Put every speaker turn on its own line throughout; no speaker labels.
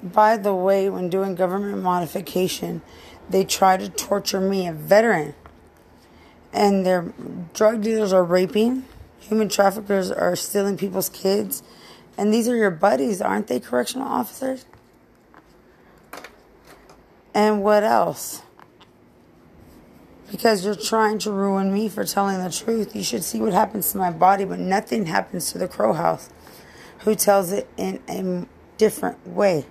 By the way, when doing government modification, they try to torture me, a veteran. And their drug dealers are raping. Human traffickers are stealing people's kids. And these are your buddies, aren't they, correctional officers? And what else? Because you're trying to ruin me for telling the truth. You should see what happens to my body, but nothing happens to the Crow House, who tells it in a different way.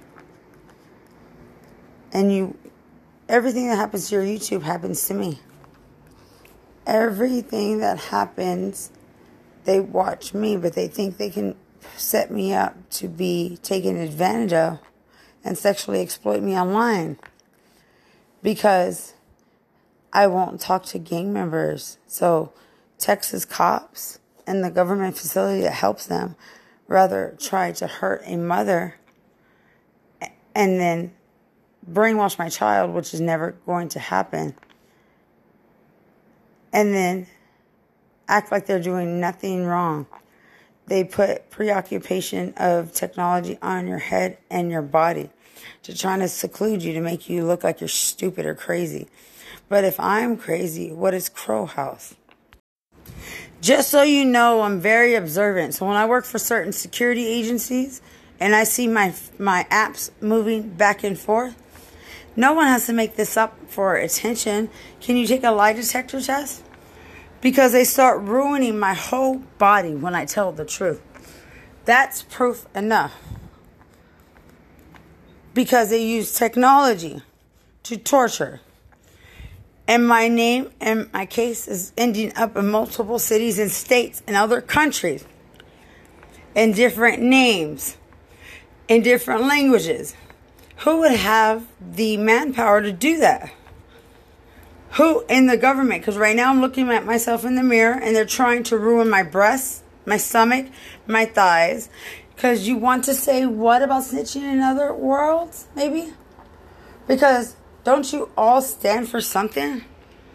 And everything that happens to your YouTube happens to me. Everything that happens, they watch me, but they think they can set me up to be taken advantage of and sexually exploit me online. Because I won't talk to gang members. So Texas cops and the government facility that helps them rather try to hurt a mother and then brainwash my child, which is never going to happen. And then act like they're doing nothing wrong. They put preoccupation of technology on your head and your body to try to seclude you, to make you look like you're stupid or crazy. But if I'm crazy, what is Crow House? Just so you know, I'm very observant. So when I work for certain security agencies and I see my apps moving back and forth, no one has to make this up for attention. Can you take a lie detector test? Because they start ruining my whole body when I tell the truth. That's proof enough. Because they use technology to torture. And my name and my case is ending up in multiple cities and states and other countries. In different names. In different languages. Who would have the manpower to do that? Who in the government? Because right now I'm looking at myself in the mirror and they're trying to ruin my breasts, my stomach, my thighs. Because you want to say what about snitching in other worlds, maybe? Because don't you all stand for something?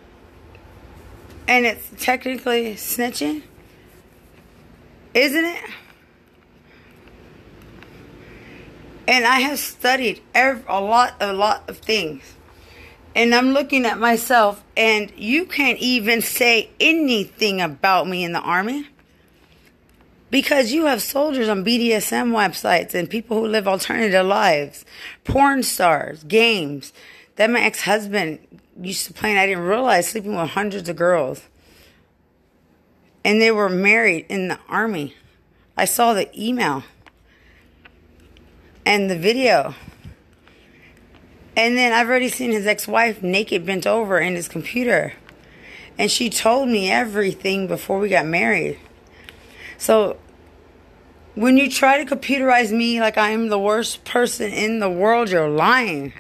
And it's technically snitching? Isn't it? And I have studied a lot of things. And I'm looking at myself, and you can't even say anything about me in the Army. Because you have soldiers on BDSM websites and people who live alternative lives. Porn stars, games. That my ex-husband used to play, and I didn't realize, sleeping with hundreds of girls. And they were married in the Army. I saw the email. And the video. And then I've already seen his ex-wife naked, bent over in his computer. And she told me everything before we got married. So, when you try to computerize me like I am the worst person in the world, you're lying.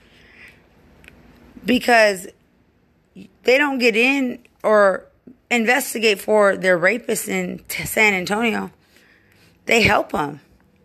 Because they don't get in or investigate for their rapists in San Antonio. They help them.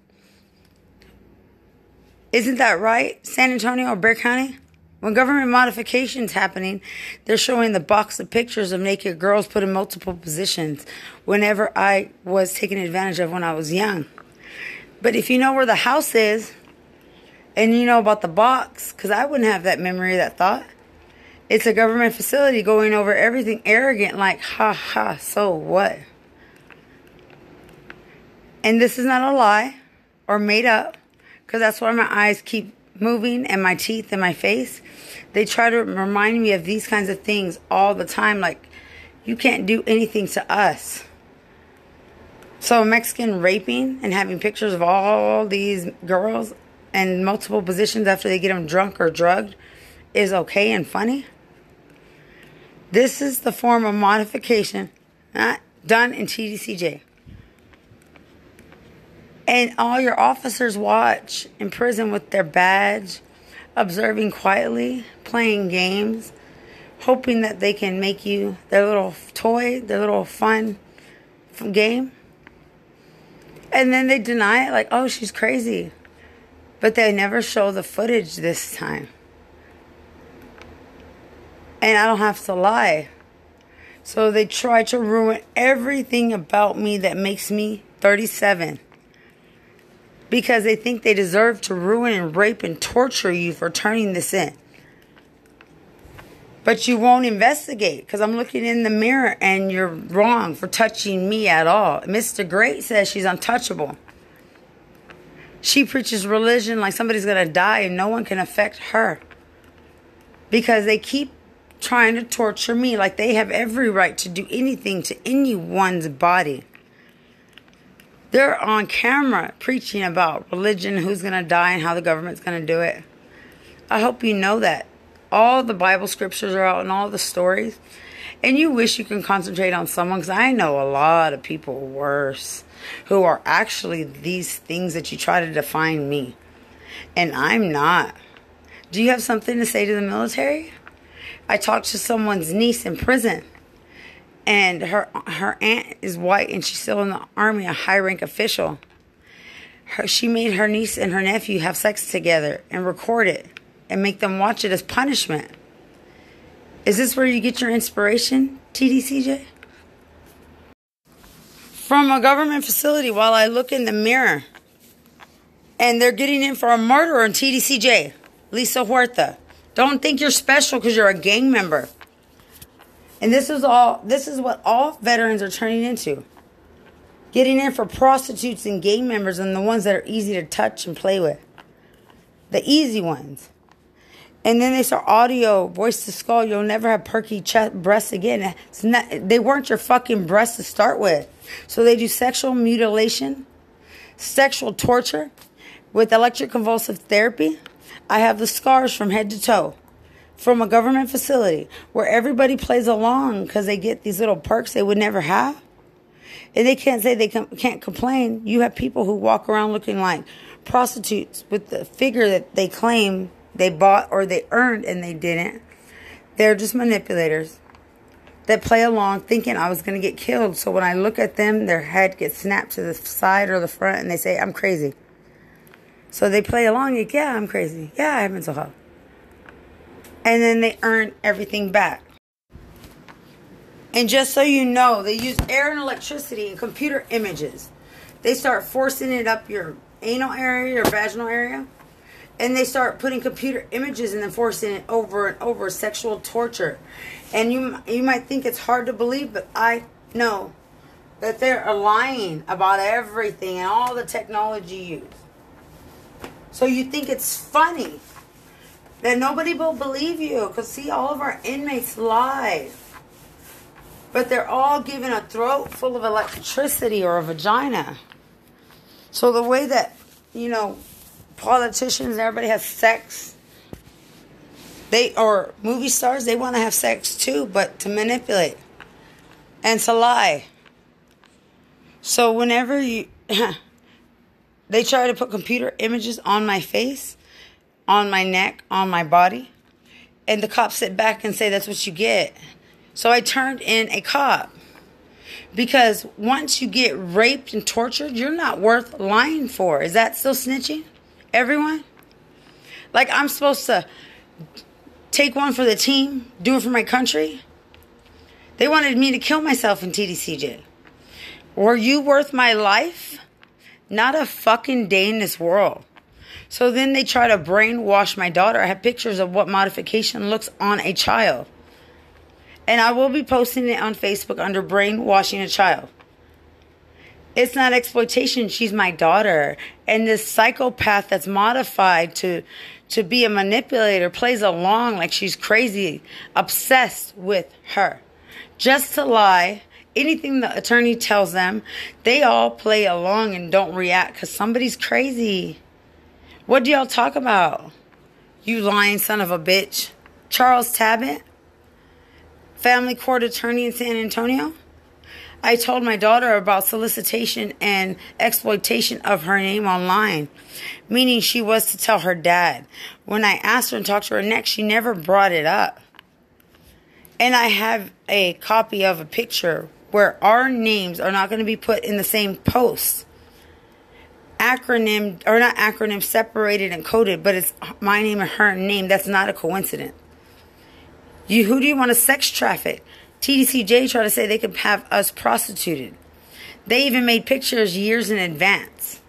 Isn't that right, San Antonio or Bexar County? When government modification's happening, they're showing the box of pictures of naked girls put in multiple positions whenever I was taken advantage of when I was young. But if you know where the house is, and you know about the box, because I wouldn't have that memory, that thought. It's a government facility going over everything arrogant like, ha ha, so what? And this is not a lie or made up. Because that's why my eyes keep moving and my teeth and my face. They try to remind me of these kinds of things all the time. Like, you can't do anything to us. So a Mexican raping and having pictures of all these girls in multiple positions after they get them drunk or drugged is okay and funny? This is the form of modification not done in TDCJ. And all your officers watch in prison with their badge, observing quietly, playing games, hoping that they can make you their little toy, their little fun game. And then they deny it like, oh, she's crazy. But they never show the footage this time. And I don't have to lie. So they try to ruin everything about me that makes me 37. because they think they deserve to ruin and rape and torture you for turning this in. But you won't investigate because I'm looking in the mirror and you're wrong for touching me at all. Mr. Great says she's untouchable. She preaches religion like somebody's going to die and no one can affect her. Because they keep trying to torture me like they have every right to do anything to anyone's body. They're on camera preaching about religion, who's going to die and how the government's going to do it. I hope you know that. All the Bible scriptures are out and all the stories. And you wish you can concentrate on someone, because I know a lot of people worse who are actually these things that you try to define me. And I'm not. Do you have something to say to the military? I talked to someone's niece in prison. And her aunt is white and she's still in the army, a high-rank official. She made her niece and her nephew have sex together and record it and make them watch it as punishment. Is this where you get your inspiration, TDCJ? From a government facility while I look in the mirror. And they're getting in for a murderer in TDCJ. Lisa Huerta. Don't think you're special because you're a gang member. And this is what all veterans are turning into. Getting in for prostitutes and gang members and the ones that are easy to touch and play with. The easy ones. And then they start audio, voice to skull. You'll never have perky breasts again. They weren't your fucking breasts to start with. So they do sexual mutilation, sexual torture with electroconvulsive therapy. I have the scars from head to toe from a government facility where everybody plays along because they get these little perks they would never have. And they can't say they can't complain. You have people who walk around looking like prostitutes with the figure that they claim they bought or they earned and they didn't. They're just manipulators that play along thinking I was going to get killed. So when I look at them, their head gets snapped to the side or the front and they say, I'm crazy. So they play along like, yeah, I'm crazy. Yeah, I have mental health. And then they earn everything back. And just so you know, they use air and electricity and computer images. They start forcing it up your anal area, your vaginal area. And they start putting computer images and then forcing it over and over, sexual torture. And you might think it's hard to believe, but I know that they're lying about everything and all the technology used. So you think it's funny that nobody will believe you, because see, all of our inmates lie. But they're all given a throat full of electricity or a vagina. So the way that, politicians and everybody has sex, or movie stars, they want to have sex too, but to manipulate and to lie. So whenever they try to put computer images on my face, on my neck, on my body, and the cops sit back and say that's what you get. So I turned in a cop. Because once you get raped and tortured, you're not worth lying for. Is that still snitching? Everyone? Like I'm supposed to take one for the team, do it for my country? They wanted me to kill myself in TDCJ. Were you worth my life? Not a fucking day in this world. So then they try to brainwash my daughter. I have pictures of what modification looks on a child. And I will be posting it on Facebook under brainwashing a child. It's not exploitation. She's my daughter. And this psychopath that's modified to be a manipulator plays along like she's crazy, obsessed with her. Just to lie. Anything the attorney tells them, they all play along and don't react because somebody's crazy. What do y'all talk about? You lying son of a bitch. Charles Tabbitt, family court attorney in San Antonio. I told my daughter about solicitation and exploitation of her name online, meaning she was to tell her dad. When I asked her and talked to her next, she never brought it up. And I have a copy of a picture where our names are not going to be put in the same post. Acronym, or not acronym, separated and coded, but it's my name and her name. That's not a coincidence. Who do you want to sex traffic? TDCJ tried to say they could have us prostituted. They even made pictures years in advance.